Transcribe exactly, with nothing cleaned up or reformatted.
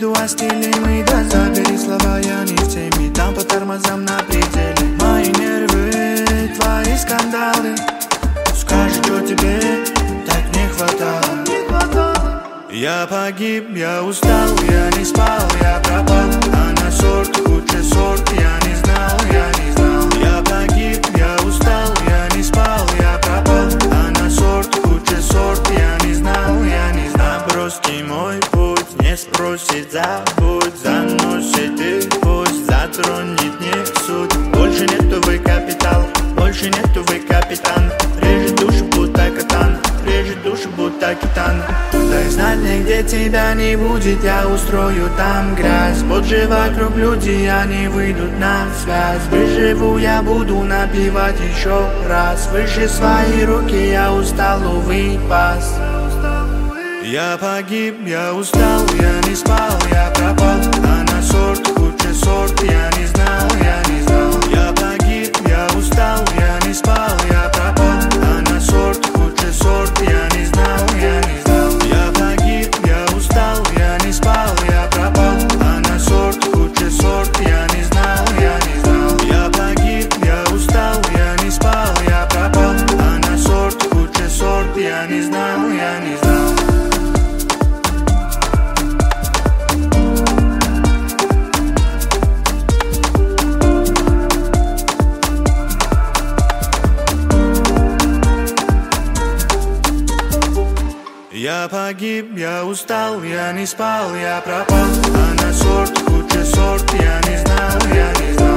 виду, а стили мы да забери слова, я не в теме. Там по тормозам на пределе. Мои нервы, твои скандалы. Скажи, что тебе так не хватало. Я погиб, я устал, я не спал, я пропал. А на сорт, худший сорт, я не знал, я не знал. Я погиб, я устал, я не спал, я пропал. А на сорт, худший сорт, я не знал, я не знал. Бросьте мой путь, не спросит, забудь. Заносит и пусть затронет не суть. Больше нету вы капитал, больше нету вы капитан. Режет душу, будто катан, режет душу, будто китан. Дай знать мне, где тебя не будет, я устрою там грязь. Вот же вокруг люди, они выйдут на связь. Выживу, я буду напевать еще раз. Выше свои руки, я устал, увы, пас. Я погиб, я устал, я не спал, я пропал. А на сорт, худший сорт, я не знал, я не знал. Я погиб, я устал, я не спал, я пропал. А на сорт, худший сорт, я не знал, я не знал. Я погиб, я устал, я не спал, я пропал. А на сорт, худший сорт, я не знал, я не знал. Я погиб, я устал, я не спал, я пропал. А на сорт, худший сорт, я не знал, я не знал. Я погиб, я устал, я не спал, я пропал. А на сорт, худший сорт, я не знал, я не знал.